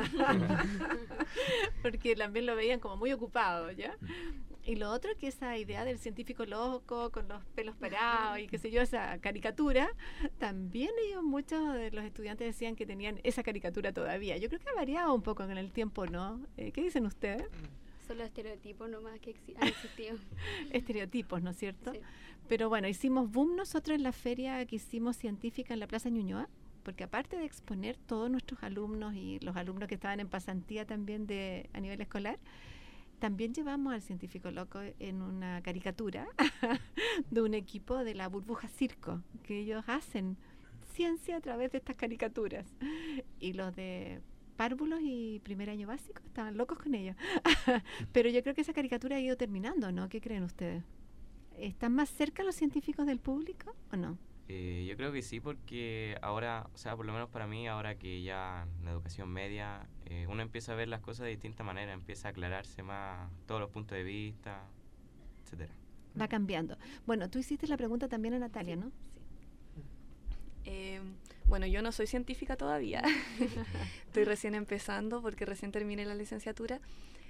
porque también lo veían como muy ocupado, ¿ya? Y lo otro, que esa idea del científico loco con los pelos parados y qué sé yo, esa caricatura, también muchos de los estudiantes decían que tenían esa caricatura todavía. Yo creo que ha variado un poco con el tiempo, ¿no? ¿Qué dicen ustedes? Solo estereotipos nomás que han existido. Estereotipos, ¿no es cierto? Sí. Pero bueno, hicimos boom nosotros en la feria que hicimos científica en la Plaza Ñuñoa, porque aparte de exponer todos nuestros alumnos y los alumnos que estaban en pasantía también a nivel escolar, también llevamos al científico loco en una caricatura de un equipo de la Burbuja Circo, que ellos hacen ciencia a través de estas caricaturas. Y los de párvulos y primer año básico estaban locos con ellos. Pero yo creo que esa caricatura ha ido terminando, ¿no? ¿Qué creen ustedes? ¿Están más cerca los científicos del público o no? Yo creo que sí, porque ahora, o sea, por lo menos para mí, ahora que ya en la educación media, uno empieza a ver las cosas de distinta manera, empieza a aclararse más todos los puntos de vista, etcétera. Va cambiando. Bueno, tú hiciste la pregunta también a Natalia, ¿no? Sí. Bueno, yo no soy científica todavía. Estoy recién empezando porque recién terminé la licenciatura.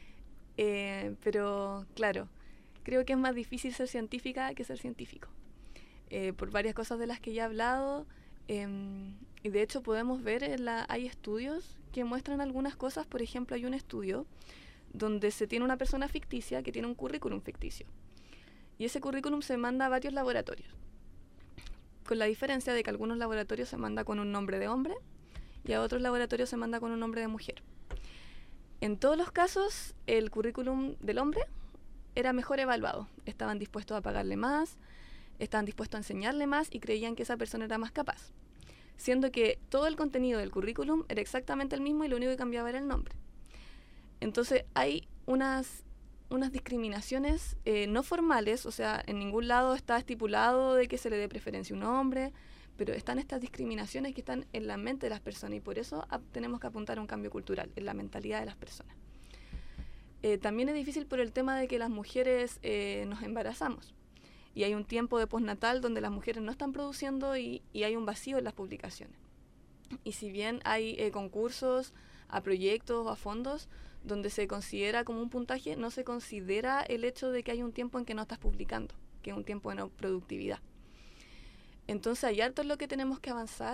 Pero, claro, creo que es más difícil ser científica que ser científico. Por varias cosas de las que ya he hablado, y de hecho podemos ver, hay estudios que muestran algunas cosas. Por ejemplo, hay un estudio donde se tiene una persona ficticia que tiene un currículum ficticio, y ese currículum se manda a varios laboratorios, con la diferencia de que a algunos laboratorios se manda con un nombre de hombre y a otros laboratorios se manda con un nombre de mujer. En todos los casos, el currículum del hombre era mejor evaluado, estaban dispuestos a pagarle más, estaban dispuestos a enseñarle más y creían que esa persona era más capaz, siendo que todo el contenido del currículum era exactamente el mismo y lo único que cambiaba era el nombre. Entonces hay unas discriminaciones no formales, o sea, en ningún lado está estipulado de que se le dé preferencia a un hombre, pero están estas discriminaciones que están en la mente de las personas, y por eso tenemos que apuntar a un cambio cultural en la mentalidad de las personas. También es difícil por el tema de que las mujeres nos embarazamos. Y hay un tiempo de postnatal donde las mujeres no están produciendo y hay un vacío en las publicaciones. Y si bien hay concursos a proyectos o a fondos donde se considera como un puntaje, no se considera el hecho de que hay un tiempo en que no estás publicando, que es un tiempo de no productividad. Entonces hay harto en lo que tenemos que avanzar.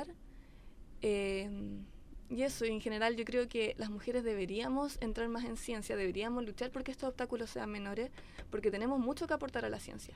Y eso, en general, yo creo que las mujeres deberíamos entrar más en ciencia, deberíamos luchar porque estos obstáculos sean menores, porque tenemos mucho que aportar a la ciencia.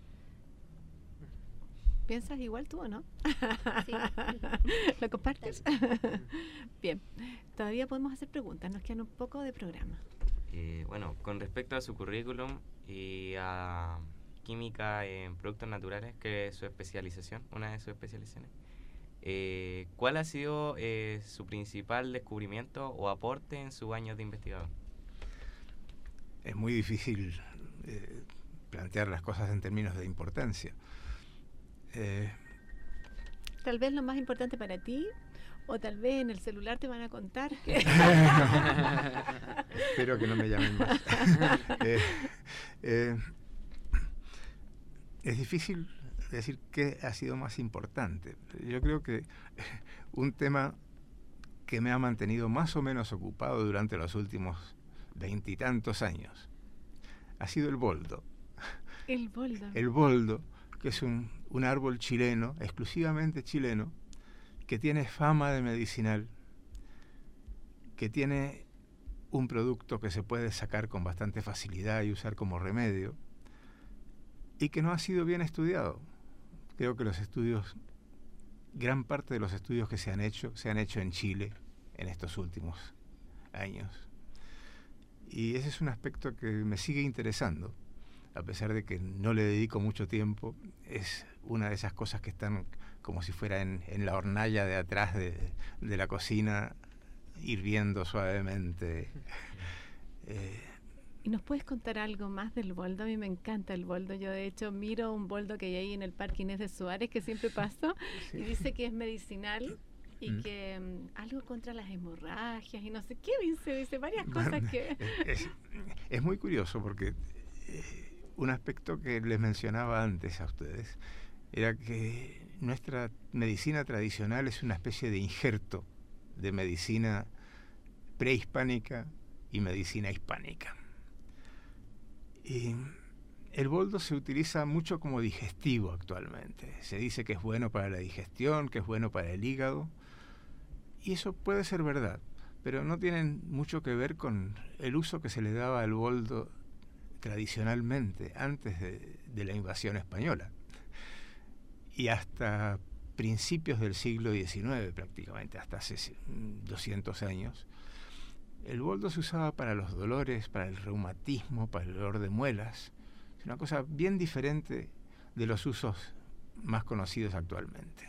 ¿Piensas igual tú o no? Sí. ¿Lo compartes? Bien, todavía podemos hacer preguntas, nos quedan un poco de programa. Bueno, con respecto a su currículum y a química en productos naturales, que es su especialización, una de sus especializaciones, ¿cuál ha sido su principal descubrimiento o aporte en sus años de investigador? Es muy difícil plantear las cosas en términos de importancia. Tal vez lo más importante para ti, o tal vez en el celular te van a contar que... Espero que no me llamen más. Es difícil decir qué ha sido más importante. Yo creo que un tema que me ha mantenido más o menos ocupado durante los últimos 20 y tantos años ha sido el boldo. El boldo. El boldo, que es un árbol chileno, exclusivamente chileno, que tiene fama de medicinal, que tiene un producto que se puede sacar con bastante facilidad y usar como remedio, y que no ha sido bien estudiado, creo que gran parte de los estudios que se han hecho en Chile en estos últimos años. Y ese es un aspecto que me sigue interesando, a pesar de que no le dedico mucho tiempo. Es una de esas cosas que están como si fuera en la hornalla de atrás de la cocina, hirviendo suavemente. ¿Y nos puedes contar algo más del boldo? A mí me encanta el boldo. Yo, de hecho, miro un boldo que hay ahí en el Parque Inés de Suárez, que siempre paso, sí. Y dice que es medicinal y que algo contra las hemorragias y no sé qué dice varias cosas que... Es muy curioso porque un aspecto que les mencionaba antes a ustedes era que nuestra medicina tradicional es una especie de injerto de medicina prehispánica y medicina hispánica. Y el boldo se utiliza mucho como digestivo actualmente. Se dice que es bueno para la digestión, que es bueno para el hígado, y eso puede ser verdad, pero no tienen mucho que ver con el uso que se le daba al boldo tradicionalmente antes de la invasión española. Y hasta principios del siglo XIX, prácticamente, hasta hace 200 años, el boldo se usaba para los dolores, para el reumatismo, para el dolor de muelas. Es una cosa bien diferente de los usos más conocidos actualmente.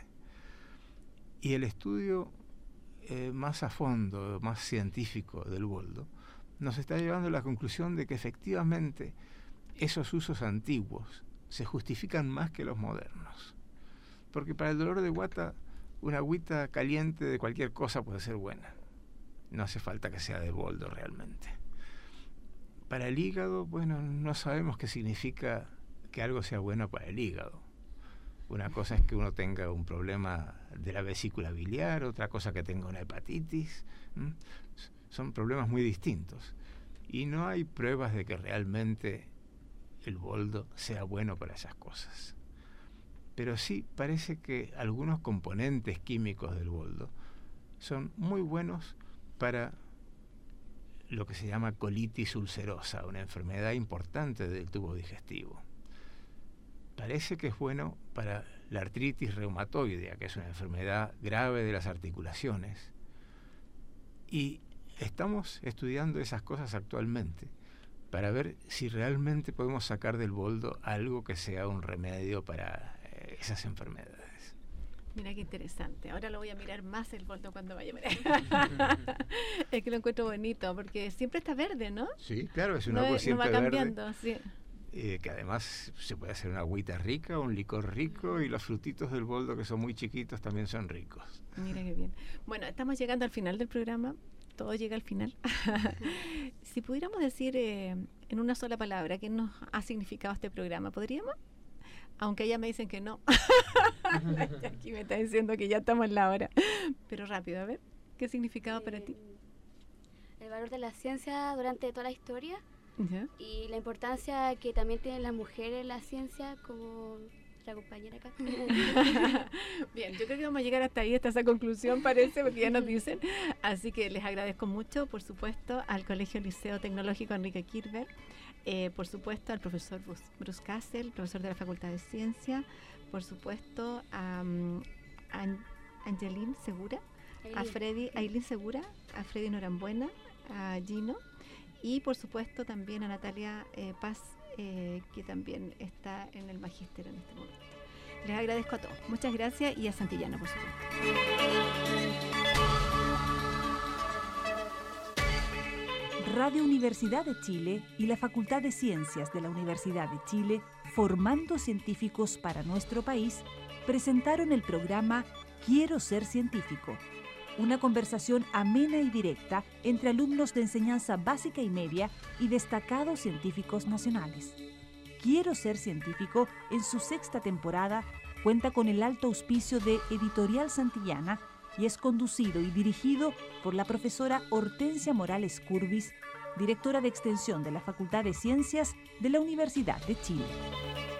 Y el estudio más a fondo, más científico del boldo, nos está llevando a la conclusión de que efectivamente esos usos antiguos se justifican más que los modernos. Porque para el dolor de guata, una agüita caliente de cualquier cosa puede ser buena. No hace falta que sea de boldo realmente. Para el hígado, bueno, no sabemos qué significa que algo sea bueno para el hígado. Una cosa es que uno tenga un problema de la vesícula biliar, otra cosa que tenga una hepatitis. Son problemas muy distintos. Y no hay pruebas de que realmente el boldo sea bueno para esas cosas. Pero sí parece que algunos componentes químicos del boldo son muy buenos para lo que se llama colitis ulcerosa, una enfermedad importante del tubo digestivo. Parece que es bueno para la artritis reumatoidea, que es una enfermedad grave de las articulaciones. Y estamos estudiando esas cosas actualmente para ver si realmente podemos sacar del boldo algo que sea un remedio para esas enfermedades. Mira qué interesante. Ahora lo voy a mirar más el boldo cuando vaya a mirar. Es que lo encuentro bonito, porque siempre está verde, ¿no? Sí, claro, es un agua siempre verde. No va cambiando, verde, sí. Que además se puede hacer una agüita rica, un licor rico, y los frutitos del boldo, que son muy chiquitos, también son ricos. Mira qué bien. Bueno, estamos llegando al final del programa. Todo llega al final. Si pudiéramos decir en una sola palabra qué nos ha significado este programa, ¿podríamos? Aunque ya me dicen que no. Aquí me está diciendo que ya estamos en la hora. Pero rápido, a ver, ¿qué significado para ti? El valor de la ciencia durante toda la historia. ¿Ya? Y la importancia que también tienen las mujeres en la ciencia, como la compañera acá. Bien, yo creo que vamos a llegar hasta ahí, hasta esa conclusión parece, porque ya nos dicen. Así que les agradezco mucho, por supuesto, al Colegio Liceo Tecnológico Enrique Kirchberg, por supuesto al profesor Bruce Castle, profesor de la Facultad de Ciencia, por supuesto a Angelín Segura, a Ailín Segura, a Freddy Norambuena, a Gino, y por supuesto también a Natalia Paz, que también está en el magíster en este momento. Les agradezco a todos. Muchas gracias, y a Santillana, por supuesto. Radio Universidad de Chile y la Facultad de Ciencias de la Universidad de Chile, formando científicos para nuestro país, presentaron el programa Quiero ser científico, una conversación amena y directa entre alumnos de enseñanza básica y media y destacados científicos nacionales. Quiero ser científico, en su 6ª temporada, cuenta con el alto auspicio de Editorial Santillana y es conducido y dirigido por la profesora Hortensia Morales Curbis, directora de Extensión de la Facultad de Ciencias de la Universidad de Chile.